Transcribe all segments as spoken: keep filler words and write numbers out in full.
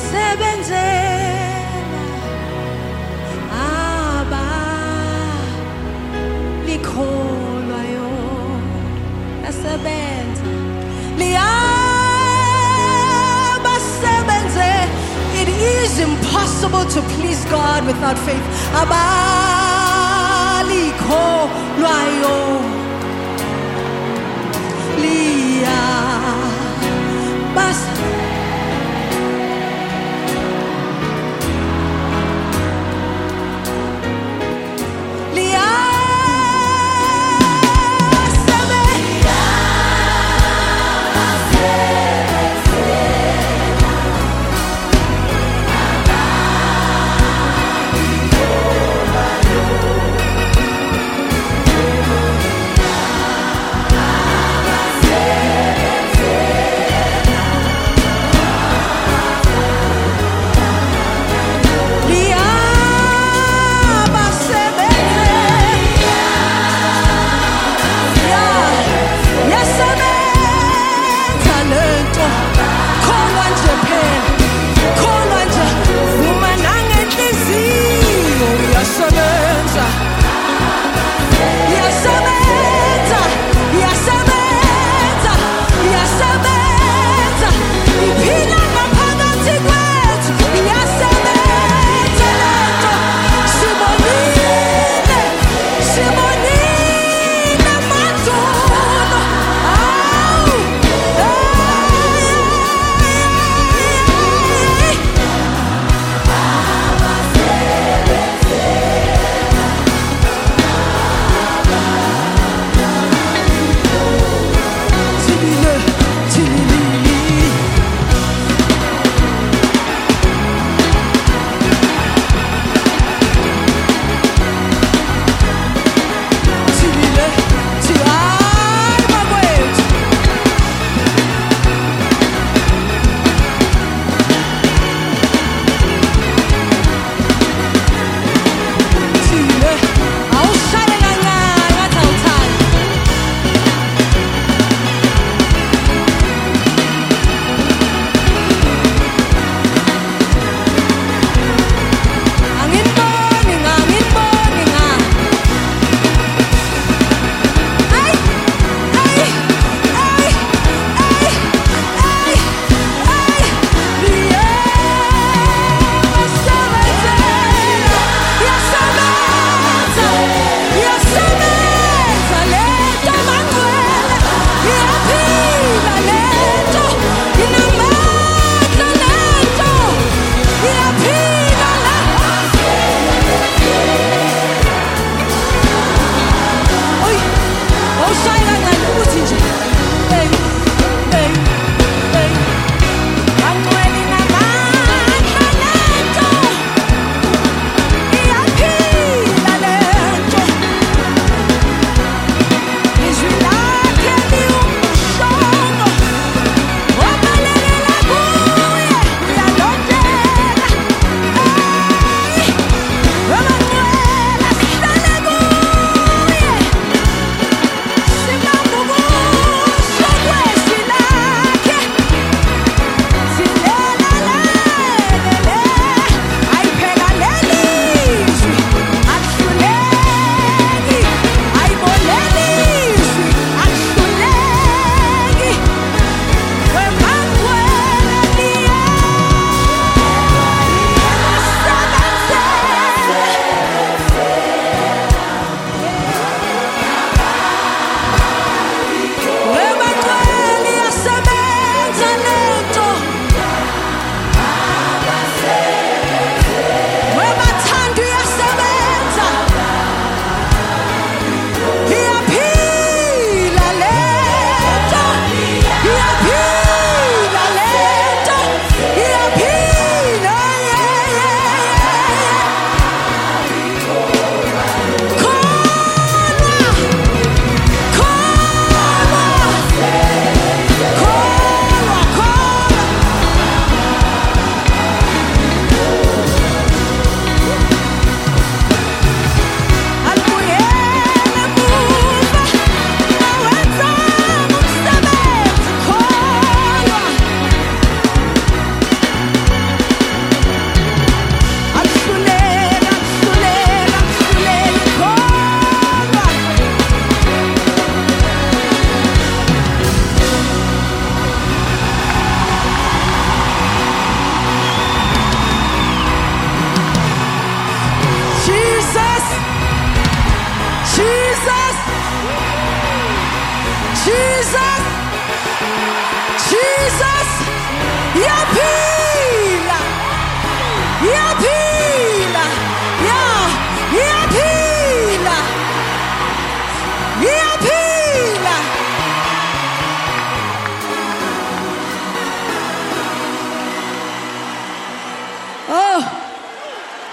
sebenzela aba likholwayo asebenza liyabasebenze. It is impossible to please God without faith. Aba likholwayo liyabas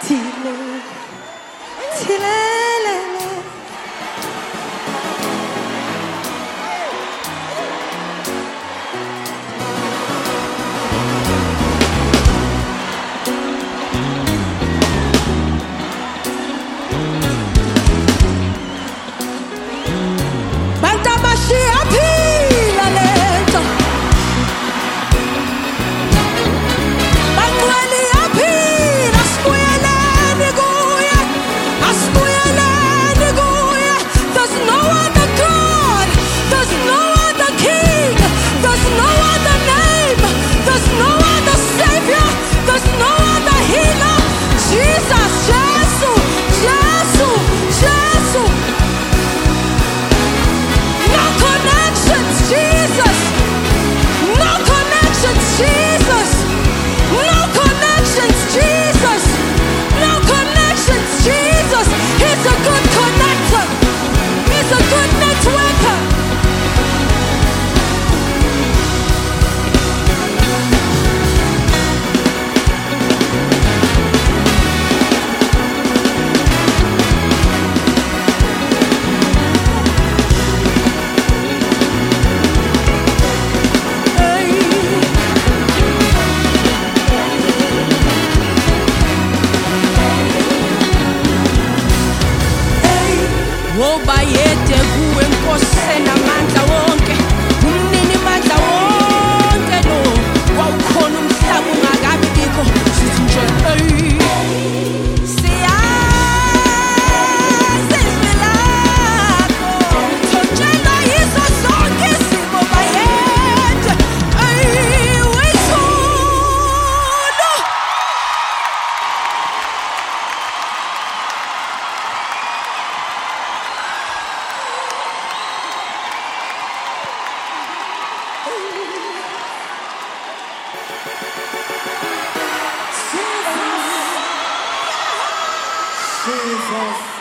Tile, tilelele. Bantabashi aphila lento. Bangweli aphila asibuyeleni kuye. Asibuyeleni kuye. There's no other God. There's no other King. There's no other name. There's no other Savior. There's no other healer. Jesus, Jesus, Jesus, Jesus. No connections, Jesus. No connections, Jesus. No connections, Jesus. No connections, Jesus. He's a good connector. He's a good networker. Wobayede kuwe Nkosi namandla wonke, umnini mandla wonke lo, wawukhona umhlaba ungakabi bikho, sithi nje hey. Siyazi izwi lakho, thonjelwa yizo zonke izimo bayede, hey, wethulu. Jesus.